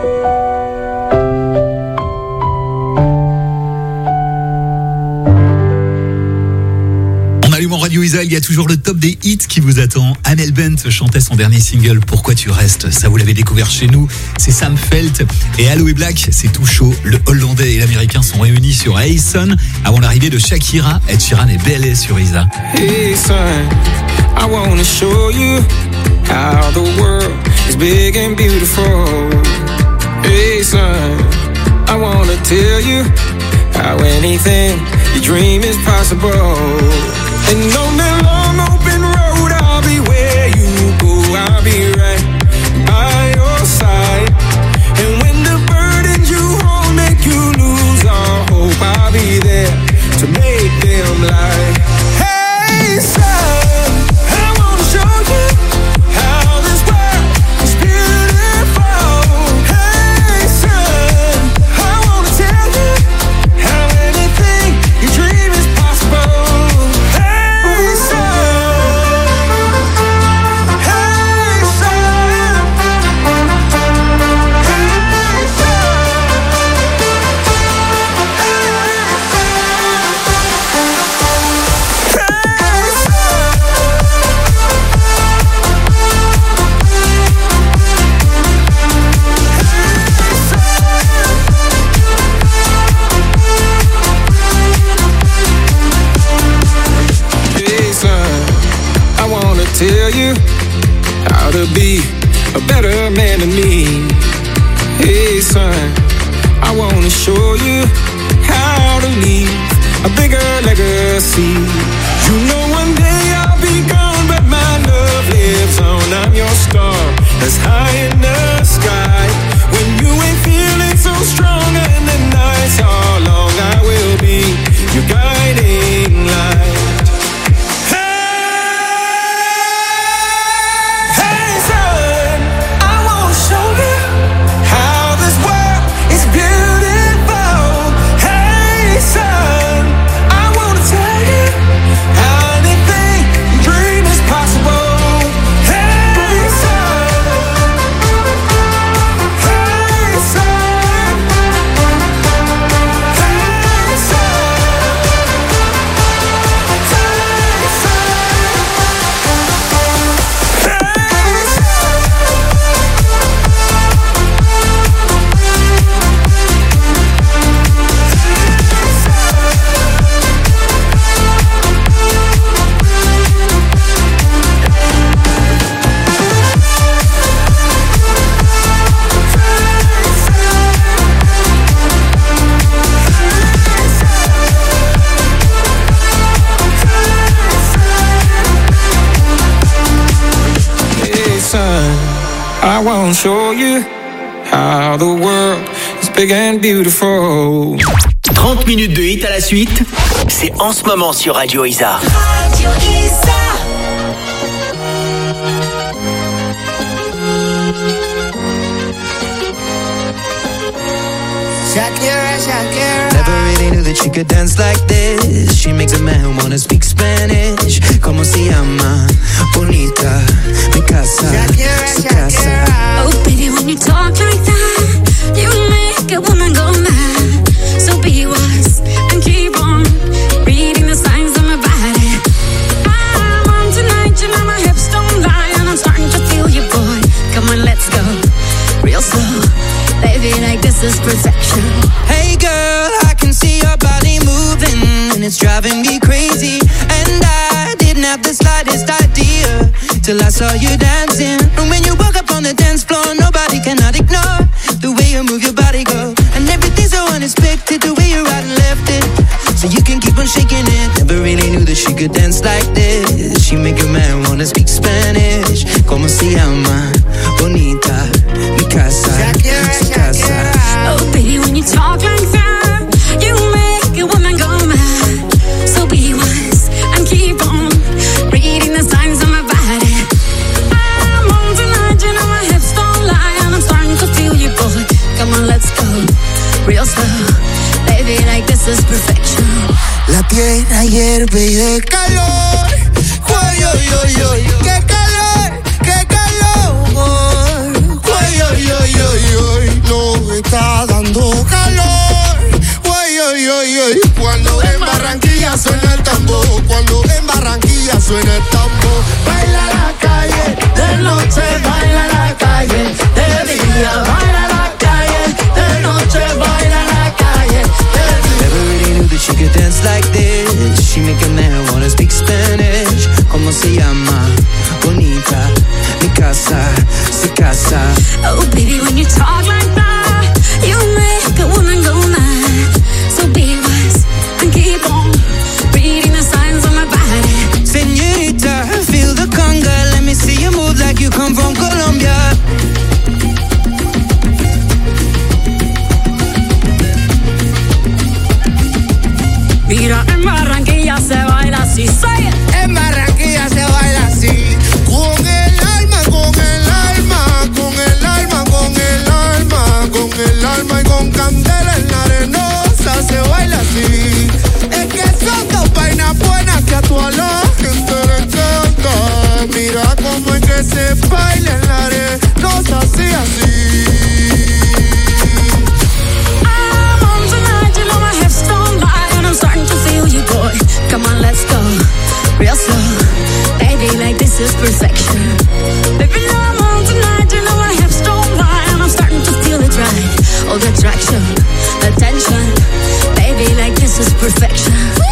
Speaker 1: En allumant Radio Isa, il y a toujours le top des hits qui vous attend. Amel Bent chantait son dernier single Pourquoi tu restes. Ça, vous l'avez découvert chez nous. C'est Sam Felt et Aloe Black. C'est tout chaud. Le Hollandais et l'Américain sont réunis sur Hey Son avant l'arrivée de Shakira, Ed Sheeran et Belle sur Isa.
Speaker 7: Hey son, I wanna show you how the world is big and beautiful. Hey son, I wanna tell you how anything you dream is possible. And on that long open road, I'll be where you go. I'll be right by your side. And when the burdens you hold make you lose all hope, I'll be there to make them lie. Hey son, I wanna show you how this world is beautiful. Hey son, I wanna tell you how anything you dream is possible. Hey son, hey son, hey Hey son, I wanna tell you how to be a better man than me. Hey son, I wanna show you how to leave a bigger legacy. You know one day I'll be gone, but my love lives on. I'm your star that's high in the sky. When you ain't feeling so strong and the nights are long, I will be your guiding light. Hey son, I wanna show you how this world is beautiful. Hey son, I wanna tell you how anything you dream is possible. Hey son, hey son, hey Hey son, I wanna show you how the world is big and beautiful.
Speaker 5: trente minutes de hit à la suite, c'est en ce moment sur Radio Isa.
Speaker 23: Radio Isa.
Speaker 8: Shakira, Shakira. Never really knew that she could dance like this. She makes a man wanna speak Spanish. Como se llama? Bonita. Mi casa. Shakira, su casa.
Speaker 3: Shakira. Oh, baby, when you talk like that, you make a woman go mad. So be wise and keep on reading the signs of my body. I want tonight.
Speaker 8: have the slightest idea till I saw you dancing. And when you walk up on the dance floor, nobody cannot ignore the way you move your body, girl. And everything's so unexpected, the way you right and left it, so you can keep on shaking it. Never really knew that she could dance like this. She make a man wanna speak Spanish. Como se llama? Bonita, mi casa, su casa.
Speaker 3: Oh baby, when you talk like that, you make a woman go mad. So be wise and keep on reading the signs of my body. I'm on tonight, you know my hips don't lie, and I'm starting to feel you, boy. Come on, let's go, real slow, baby, like this is perfection.
Speaker 23: La tierra hierve y de calor. Uy, uy, uy, uy, qué calor, qué calor. Uy, uy, uy, uy, uy, no está dando calor. Uy, uy, uy, uy. Cuando en Barranquilla suena el tambor, cuando en Barranquilla suena el tambor. Baila la calle, de noche baila la calle, de día baila la calle, de noche baila la calle.
Speaker 8: Never really knew that she could dance like this. She make a man wanna speak Spanish. Como se llama? Bonita, mi casa, su casa.
Speaker 3: Oh baby, when you talk like that, you make a woman go mad. So be wise and keep on reading the signs on my body.
Speaker 8: Señorita, feel the conga. Let me see you move like you come from Colombia.
Speaker 3: Mira, en Barranquilla se baila así, say it.
Speaker 23: En Barranquilla se baila así. Con el alma, con el alma, con el alma, con el alma, con el alma y con candela en la arenosa se baila así. Es que son dos vainas buenas que a toda la gente le encanta. Mira cómo es que se baila en la arenosa así, así.
Speaker 3: I'm on tonight, you know my hips don't lie, and I'm starting to feel you, boy. Come on, let's go, real slow, baby, like this is perfection. Baby, now I'm on tonight, you know my hips don't lie, and I'm starting to feel it right. All the attraction, the tension, baby, like this is perfection.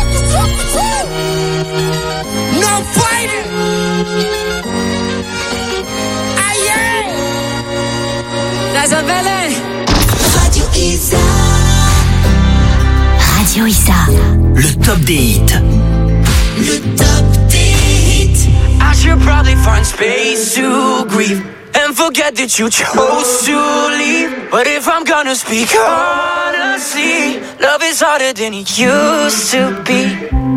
Speaker 23: No fighting. Aïe, aïe.
Speaker 3: That's a belly.
Speaker 23: Radio Isa.
Speaker 6: Radio Issa.
Speaker 5: Le top des hits.
Speaker 23: Le top des hits.
Speaker 10: I should probably find space to grieve and forget that you chose to leave. But if I'm gonna speak honestly, love is harder than it used to be.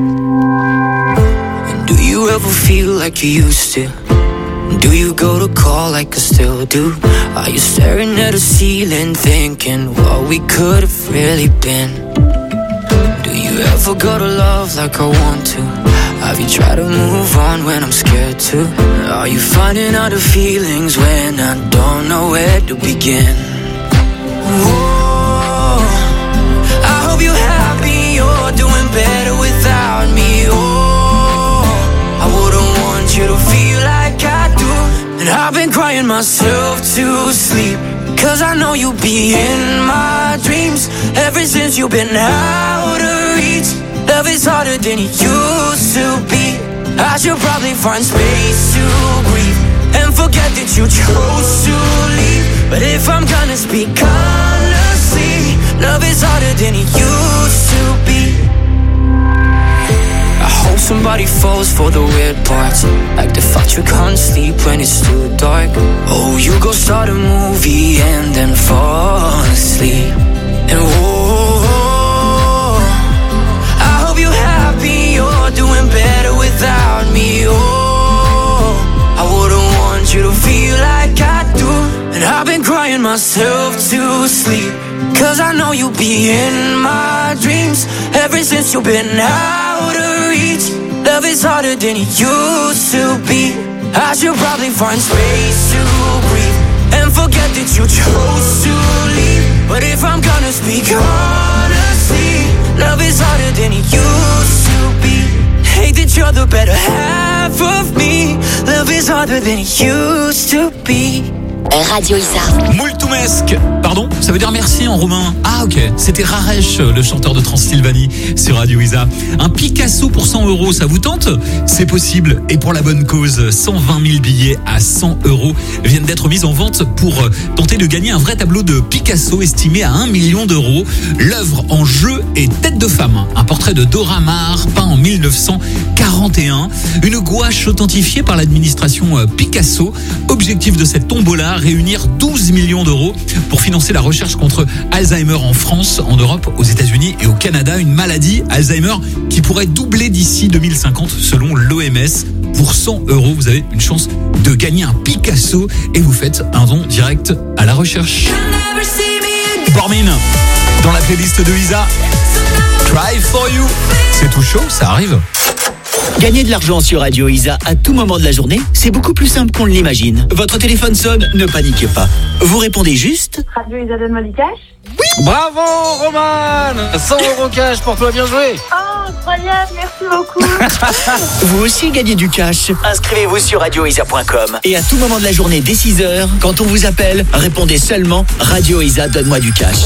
Speaker 10: And do you ever feel like you used to? Do you go to call like I still do? Are you staring at the ceiling thinking what we could have really been? Do you ever go to love like I want to? Have you tried to move on when I'm scared to? Are you finding out the feelings when I don't know where to begin? Whoa, I hope you're happy, you're doing better without me. Oh, I wouldn't want you to feel like I do. And I've been crying myself to sleep, cause I know you'll be in my dreams. Ever since you've been out of reach, love is harder than it used to be. I should probably find space to breathe and forget that you chose to leave. But if I'm gonna speak honestly, love is harder than it used to be. I hope somebody falls for the weird parts, like the fact you can't sleep when it's too dark. Oh, you go start a movie and then fall asleep. And whoa, I hope you're happy, you're doing better without me. Oh, I wouldn't want you to feel like I do. And I've been crying myself to sleep, cause I know you'll be in my dreams. Ever since you've been out of reach, love is harder than it used to be. I should probably find space to breathe and forget that you chose to leave. But if I'm gonna speak honestly, love is harder than it used to be. Hate that you're the better half of me. Love is harder than it used to be.
Speaker 9: Radio Isa.
Speaker 1: Multumesc. Pardon, ça veut dire merci en roumain. Ah ok, c'était Raresh, le chanteur de Transylvanie sur Radio Isa. Un Picasso pour cent euros, ça vous tente? C'est possible, et pour la bonne cause. cent vingt mille billets à cent euros viennent d'être mis en vente pour tenter de gagner un vrai tableau de Picasso estimé à un million d'euros. L'œuvre en jeu est Tête de femme, un portrait de Dora Maar peint en mille neuf cent quarante et un. Une gouache authentifiée par l'administration Picasso. Objectif de cette tombola, réunir douze millions d'euros pour financer la recherche contre Alzheimer en France, en Europe, aux États-Unis et au Canada. Une maladie, Alzheimer, qui pourrait doubler d'ici deux mille cinquante selon l'O M S. Pour cent euros, vous avez une chance de gagner un Picasso et vous faites un don direct à la recherche. Bormin, dans la playlist de Isa, Try for You. C'est tout chaud, ça arrive.
Speaker 11: Gagner de l'argent sur Radio Isa à tout moment de la journée, c'est beaucoup plus simple qu'on l'imagine. Votre téléphone sonne, ne paniquez pas. Vous répondez juste...
Speaker 14: Radio Isa, donne-moi du cash.
Speaker 15: Oui. Bravo Roman, cent euros cash pour toi, bien joué.
Speaker 14: Oh, incroyable, merci beaucoup.
Speaker 11: Vous aussi gagnez du cash. Inscrivez-vous sur radio isa point com. Et à tout moment de la journée, dès six heures, quand on vous appelle, répondez seulement Radio Isa, donne-moi du cash.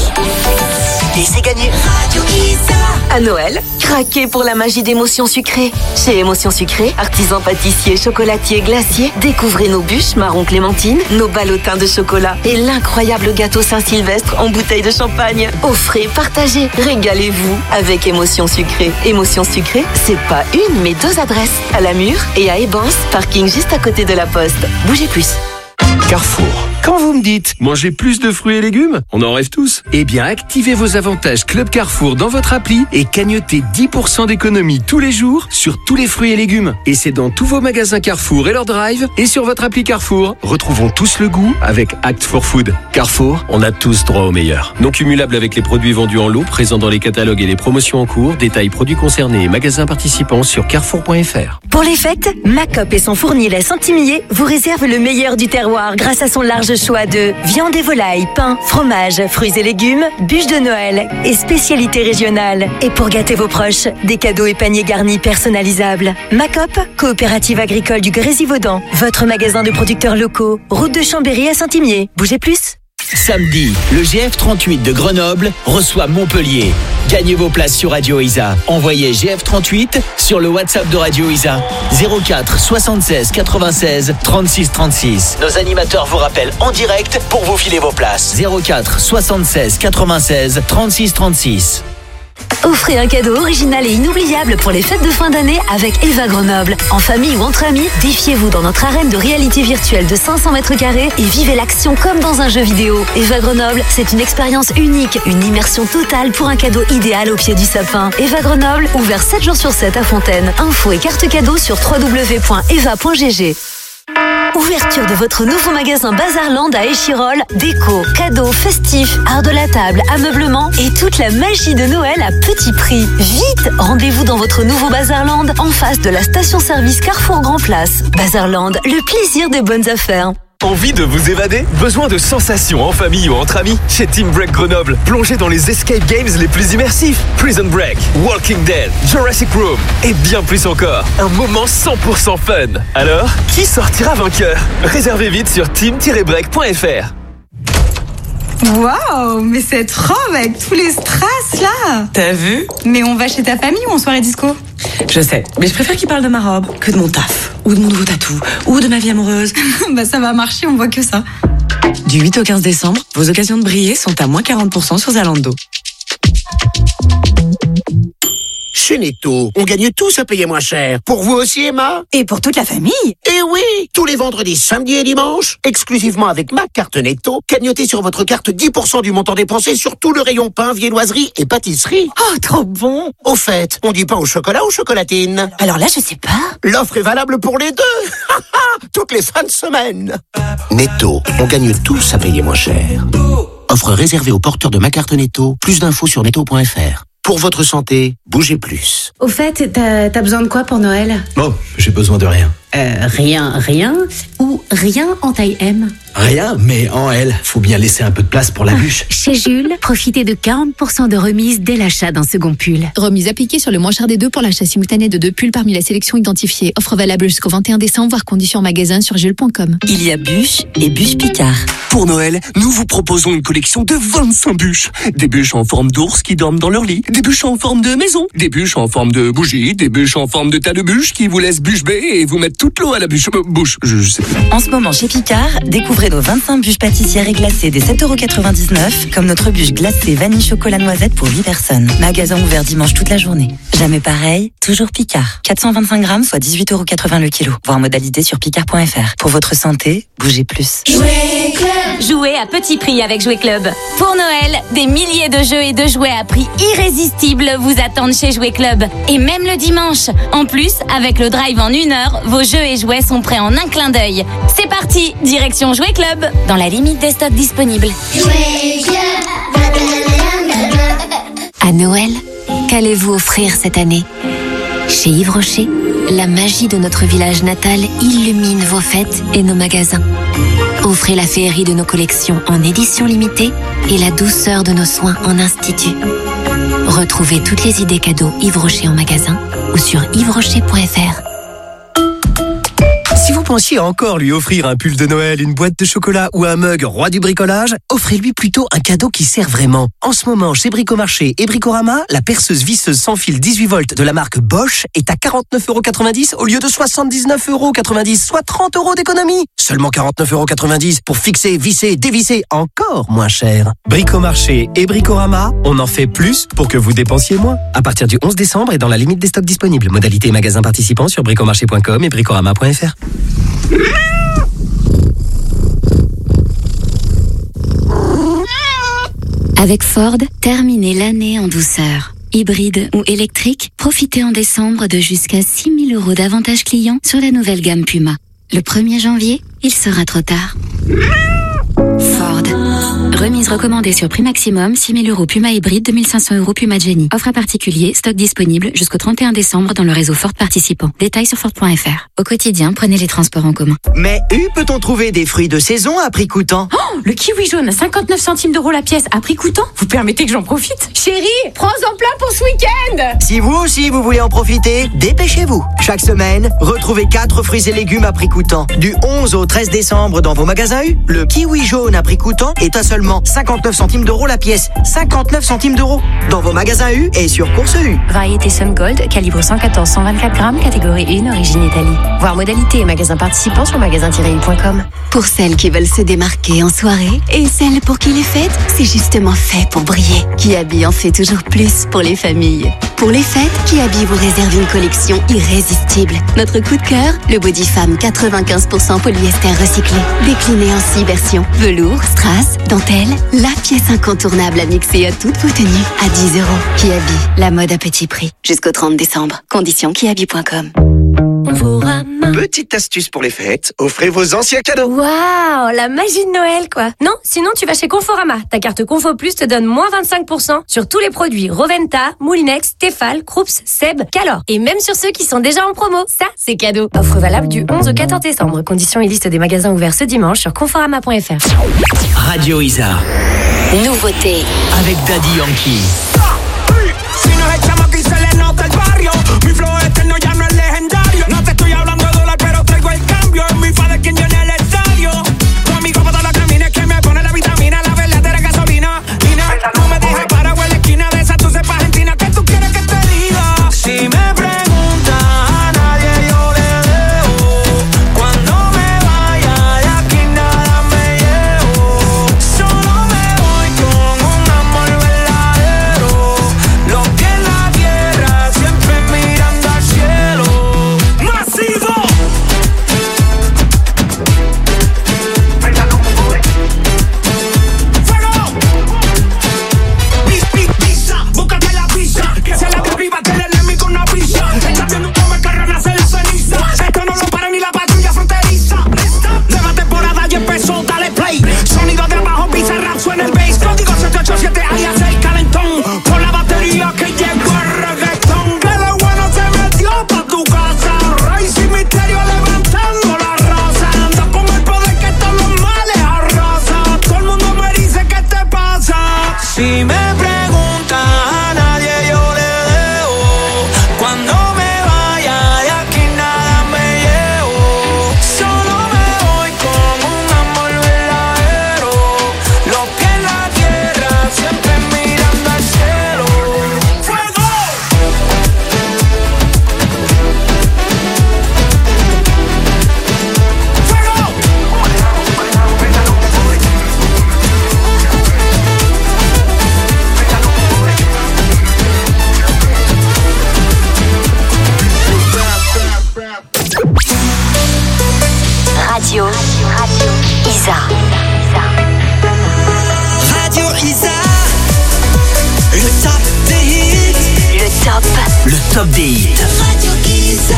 Speaker 11: Et c'est gagné. Radio Isa.
Speaker 6: À Noël, craquez pour la magie d'émotions sucrées. Chez Émotions Sucrées, artisans pâtissiers, chocolatiers, glaciers, découvrez nos bûches marron clémentine, nos ballotins de chocolat et l'incroyable gâteau Saint-Sylvestre en bouteille de champagne. Offrez, partagez, régalez-vous avec Émotions Sucrées. Émotions Sucrées, c'est pas une mais deux adresses, à La Mure et à Ebens, parking juste à côté de la Poste. Bougez plus.
Speaker 20: Carrefour. Quand vous me dites manger plus de fruits et légumes, on en rêve tous. Eh bien, activez vos avantages Club Carrefour dans votre appli et cagnotez dix pour cent d'économie tous les jours sur tous les fruits et légumes. Et c'est dans tous vos magasins Carrefour et leur drive et sur votre appli Carrefour. Retrouvons tous le goût avec Act for Food. Carrefour, on a tous droit au meilleur. Non cumulable avec les produits vendus en lot, présents dans les catalogues et les promotions en cours. Détails produits concernés et magasins participants sur carrefour point f r.
Speaker 6: Pour les fêtes, Macop et son fournil Saint-Imier vous réservent le meilleur du terroir grâce à son large choix de viande et volaille, pain, fromage, fruits et légumes, bûches de Noël et spécialités régionales. Et pour gâter vos proches, des cadeaux et paniers garnis personnalisables. Macop, coopérative agricole du Grésivaudan, votre magasin de producteurs locaux, route de Chambéry à Saint-Imier. Bougez plus.
Speaker 11: Samedi, le G F trente-huit de Grenoble reçoit Montpellier. Gagnez vos places sur Radio Isa. Envoyez G F trente-huit sur le WhatsApp de Radio Isa. zéro quatre soixante-seize quatre-vingt-seize trente-six trente-six. Nos animateurs vous rappellent en direct pour vous filer vos places. zéro quatre soixante-seize quatre-vingt-seize trente-six trente-six.
Speaker 6: Offrez un cadeau original et inoubliable pour les fêtes de fin d'année avec Eva Grenoble. En famille ou entre amis, défiez-vous dans notre arène de réalité virtuelle de cinq cents mètres carrés et vivez l'action comme dans un jeu vidéo. Eva Grenoble, c'est une expérience unique, une immersion totale pour un cadeau idéal au pied du sapin. Eva Grenoble, ouvert sept jours sur sept à Fontaine. Infos et cartes cadeaux sur w w w point eva point g g. Ouverture de votre nouveau magasin Bazarland à Échirol. Déco, cadeaux, festifs, art de la table, ameublement et toute la magie de Noël à petit prix. Vite, rendez-vous dans votre nouveau Bazarland en face de la station-service Carrefour Grand Place. Bazarland, le plaisir des bonnes affaires.
Speaker 24: Envie de vous évader? Besoin de sensations en famille ou entre amis? Chez Team Break Grenoble, plongez dans les escape games les plus immersifs. Prison Break, Walking Dead, Jurassic Room et bien plus encore. Un moment cent pour cent fun. Alors, qui sortira vainqueur? Réservez vite sur team tiret break point f r.
Speaker 25: Waouh, mais cette robe avec tous les strass là!
Speaker 26: T'as vu?
Speaker 25: Mais on va chez ta famille ou en soirée disco?
Speaker 26: Je sais, mais je préfère qu'il parle de ma robe que de mon taf, ou de mon nouveau tatou, ou de ma vie amoureuse.
Speaker 25: Bah ça va marcher, on voit que ça.
Speaker 26: Du huit au quinze décembre, vos occasions de briller sont à moins quarante pour cent sur Zalando.
Speaker 27: Chez Netto, on gagne tous à payer moins cher. Pour vous aussi, Emma?
Speaker 25: Et pour toute la famille?
Speaker 27: Eh oui! Tous les vendredis, samedis et dimanches, exclusivement avec ma carte Netto, cagnotez sur votre carte dix pour cent du montant dépensé sur tout le rayon pain, viennoiserie et pâtisserie.
Speaker 25: Oh, trop bon!
Speaker 27: Au fait, on dit pain au chocolat ou chocolatine?
Speaker 25: Alors là, je sais pas.
Speaker 27: L'offre est valable pour les deux! Toutes les fins de semaine! Netto, on gagne tous à payer moins cher. Offre réservée aux porteurs de ma carte Netto. Plus d'infos sur netto point f r. Pour votre santé, bougez plus.
Speaker 25: Au fait, t'as, t'as besoin de quoi pour Noël?
Speaker 28: Oh, j'ai besoin de rien.
Speaker 25: Euh, rien, rien? Ou
Speaker 13: ou rien en taille M?
Speaker 5: Rien, mais en L, faut bien laisser un peu de place pour la bûche.
Speaker 6: Chez Jules, profitez de quarante pour cent de remise dès l'achat d'un second pull.
Speaker 16: Remise appliquée sur le moins cher des deux pour l'achat simultané de deux pulls parmi la sélection identifiée. Offre valable jusqu'au vingt et un décembre, voire conditions en magasin sur jules point com.
Speaker 26: Il y a bûches et bûches Picard.
Speaker 12: Pour Noël, nous vous proposons une collection de vingt-cinq bûches. Des bûches en forme d'ours qui dorment dans leur lit, des bûches en forme de maison, des bûches en forme de bougie, des bûches en forme de tas de bûches qui vous laissent bûche bée et vous mettent toute l'eau à la bûche. Euh, bouche, je, je sais plus.
Speaker 26: En ce moment, chez Picard, découvrez nos vingt-cinq bûches pâtissières et glacées des sept euros quatre-vingt-dix-neuf, comme notre bûche glacée vanille chocolat noisette pour huit personnes. Magasin ouvert dimanche toute la journée. Jamais pareil, toujours Picard. quatre cent vingt-cinq grammes, soit dix-huit euros quatre-vingts le kilo. Voir modalité sur picard point f r. Pour votre santé, bougez plus.
Speaker 9: Jouet Club. Jouez à petit prix avec Jouet Club. Pour Noël, des milliers de jeux et de jouets à prix irrésistible vous attendent chez Jouet Club. Et même le dimanche. En plus, avec le drive en une heure, vos jeux et jouets sont prêts en un clin d'œil. C'est parti, direction Jouet Club, dans la limite des stocks disponibles.
Speaker 4: Jouet Club.
Speaker 6: À Noël, qu'allez-vous offrir cette année? Chez Yves Rocher, la magie de notre village natal illumine vos fêtes et nos magasins. Offrez la féerie de nos collections en édition limitée et la douceur de nos soins en institut. Retrouvez toutes les idées cadeaux Yves Rocher en magasin ou sur yves rocher point f r.
Speaker 12: Si vous pensiez encore lui offrir un pull de Noël, une boîte de chocolat ou un mug roi du bricolage, offrez-lui plutôt un cadeau qui sert vraiment. En ce moment, chez Bricomarché et Bricorama, la perceuse visseuse sans fil dix-huit volts de la marque Bosch est à quarante-neuf euros quatre-vingt-dix au lieu de soixante-dix-neuf euros quatre-vingt-dix, soit trente euros d'économie. Seulement quarante-neuf euros quatre-vingt-dix pour fixer, visser, dévisser, encore moins cher. Bricomarché et Bricorama, on en fait plus pour que vous dépensiez moins. À partir du onze décembre et dans la limite des stocks disponibles. Modalité magasin participant sur bricomarché point com et bricorama point f r.
Speaker 6: Avec Ford, terminez l'année en douceur. Hybride ou électrique, profitez en décembre de jusqu'à six mille euros d'avantages clients sur la nouvelle gamme Puma. Le premier janvier, il sera trop tard. Ford. Remise recommandée sur prix maximum, six mille euros Puma hybride, deux mille cinq cents euros Puma Jenny. Offre à particulier, stock disponible jusqu'au trente et un décembre dans le réseau Ford participant. Détails sur Ford point f r. Au quotidien, prenez les transports en commun.
Speaker 17: Mais où peut-on trouver des fruits de saison à prix coûtant?
Speaker 25: Oh, le kiwi jaune à cinquante-neuf centimes d'euros la pièce à prix coûtant? Vous permettez que j'en profite? Chérie, prends-en plein pour ce week-end!
Speaker 17: Si vous aussi vous voulez en profiter, dépêchez-vous. Chaque semaine, retrouvez quatre fruits et légumes à prix coûtant. Du onze au treize décembre dans vos magasins U, le kiwi jaune à prix coûtant est à seulement cinquante-neuf centimes d'euros la pièce. cinquante-neuf centimes d'euros dans vos magasins U et sur Course U.
Speaker 18: Variété Sun Gold, calibre cent quatorze à cent vingt-quatre grammes, catégorie un, origine Italie. Voir modalité et magasins participants sur magasin tiret u point com.
Speaker 6: Pour celles qui veulent se démarquer en soirée et celles pour qui les fêtes, c'est justement fait pour briller. Kiabi en fait toujours plus pour les familles. Pour les fêtes, Kiabi vous réserve une collection irrésistible. Notre coup de cœur, le Body Femme quatre-vingt-quinze pour cent polyester recyclé. Décliné en six versions. Velours, strass, dentelle, la pièce incontournable à mixer à toutes vos tenues à dix euros. Kiabi, la mode à petit prix. Jusqu'au trente décembre. Conditions kiabi point com.
Speaker 27: Petite astuce pour les fêtes, offrez vos anciens cadeaux.
Speaker 25: Waouh, la magie de Noël, quoi. Non, sinon tu vas chez Conforama. Ta carte Confo Plus te donne moins vingt-cinq pour cent sur tous les produits Roventa, Moulinex, Tefal, Krups, Seb, Calor. Et même sur ceux qui sont déjà en promo. Ça, c'est cadeau. Offre valable du onze au quatorze décembre. Conditions et liste des magasins ouverts ce dimanche sur conforama point f r.
Speaker 11: Radio Isa.
Speaker 6: Nouveauté.
Speaker 11: Avec Daddy Yankee.
Speaker 23: Si no es el chamo que se le nota el barrio, mi flow eterno ya no es legendario. No te estoy hablando de dólar, pero traigo el cambio. Es mi fa de quien llena el estadio. Tu amigo para la camina es que me pone la vitamina, la verdadera gasolina. No me dejes para en la esquina de esa, tú sepas Argentina. ¿Qué tú quieres que te diga? Si me preguntas a nadie yo le debo. Cuando me vaya de aquí nada me llevo. Solo me voy con un amor verdadero. Lo que en la tierra siempre
Speaker 6: Isa.
Speaker 23: Radio Isa, le top des hits.
Speaker 6: Le top.
Speaker 11: Le top des hits.
Speaker 23: Radio Isa.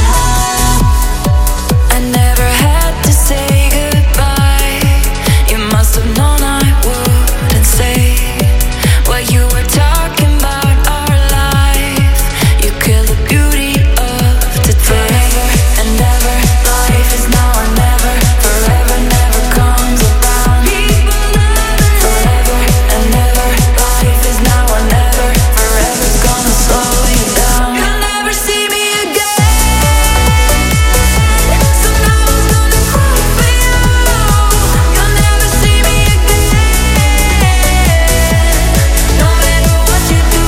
Speaker 10: I never had to say goodbye. You must have known I wouldn't say what you were talking about our life. You killed the beauty of today. Forever and ever, life is now or never. Forever never comes around. Forever and ever, life is now or never. Forever's gonna slow you down. You'll never see me again. So now I'm gonna cry for you. You'll never see me again. No matter what you do.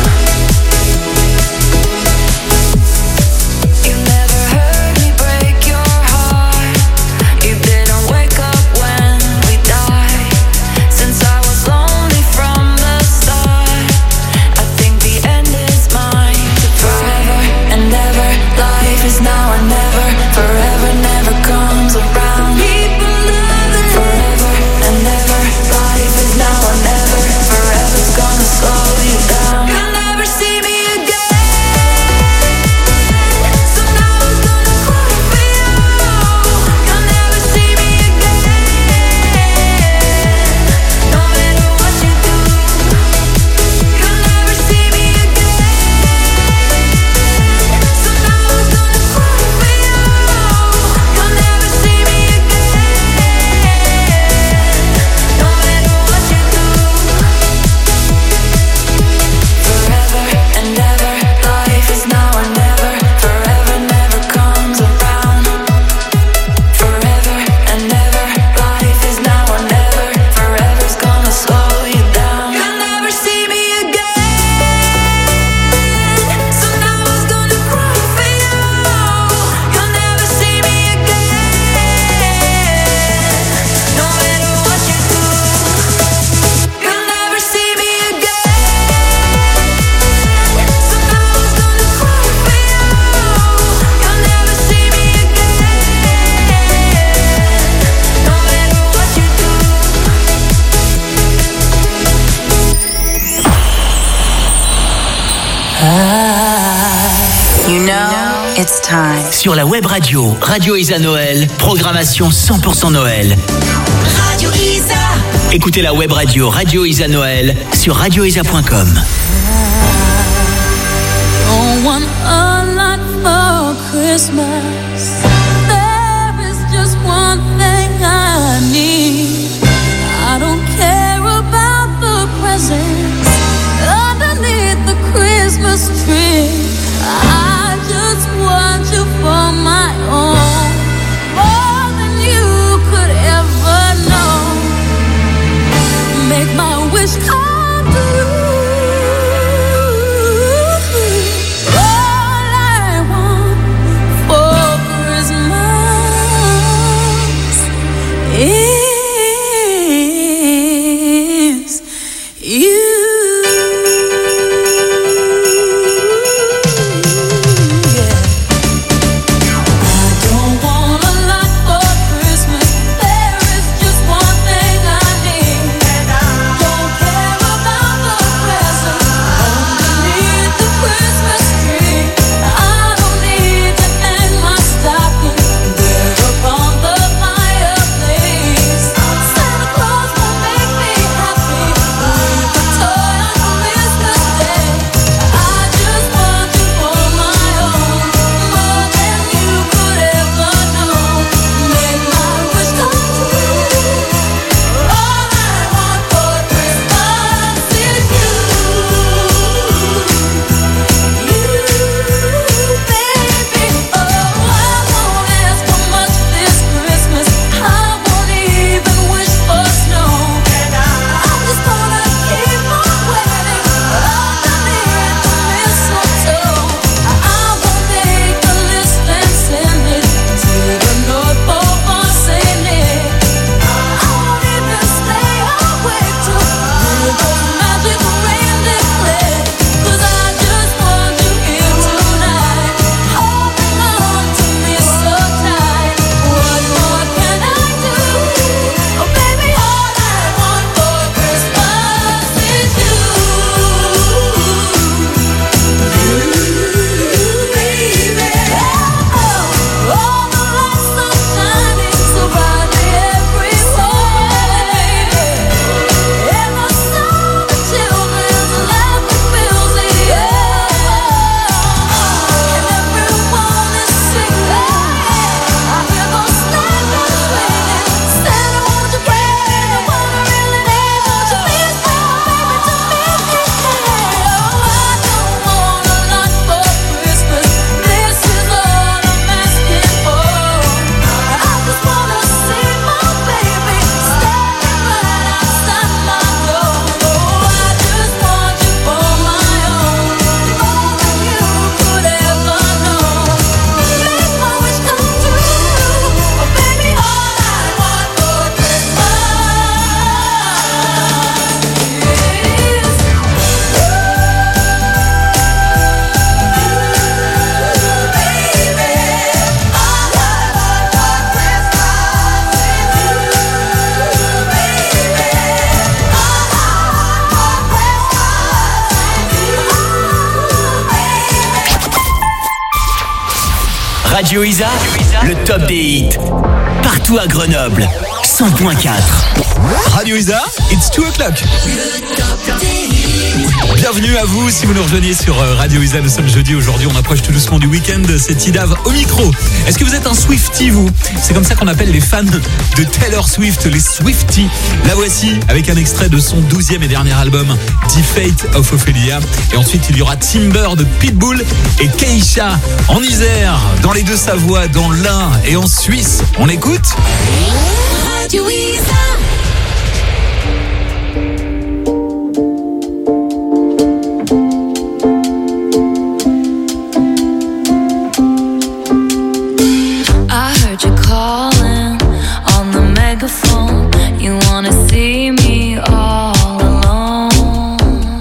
Speaker 10: You never heard me break your heart. You didn't wake up when we died. Since I was lonely from the start, I think the end is mine. Forever and ever, life is now or never. Forever never comes around. Forever and ever, life is now or never. Forever's gonna slow you down. You'll never see me again. So now I'm gonna cry for you. You'll never see me again. No matter what you do. You'll never see me again. So now I'm gonna cry for you. You'll never see me again. No matter what you do. Forever and ever, life is now or never. Forever never comes around. Forever and ever, life is now or never. Forever's gonna slow you down. You'll never see me again. So now I was gonna cry for you. You'll never see me again. No matter what you do. You'll never see me again. So now I was gonna cry for you. You'll never see me again. No matter what you do.
Speaker 26: You know, it's time.
Speaker 11: Sur la web radio, Radio Isa Noël, programmation cent pour cent Noël.
Speaker 23: Radio Isa.
Speaker 11: Écoutez la web radio Radio Isa Noël sur radio isa point com.
Speaker 4: Don't want a lot for Christmas. There is just one thing I need. I don't care about the presents underneath the Christmas tree. I just want you for my own, more than you could ever know. Make my wish come true. All I want for Christmas
Speaker 11: Radio Isa, le top des hits. Partout à Grenoble, cent point quatre.
Speaker 1: Radio Isa, it's two o'clock. Bienvenue à vous si vous nous rejoignez sur Radio Isa. Nous sommes jeudi, aujourd'hui on approche tout doucement du week-end. C'est Tidav au micro. Est-ce que vous êtes un Swiftie vous? C'est comme ça qu'on appelle les fans de Taylor Swift, les Swifties. La voici avec un extrait de son douzième et dernier album, The Fate of Ophelia. Et ensuite il y aura Timber de Pitbull et Keisha en Isère, dans les Deux-Savoie, dans l'Ain et en Suisse. On écoute
Speaker 4: Radio Isa.
Speaker 2: Calling on the megaphone.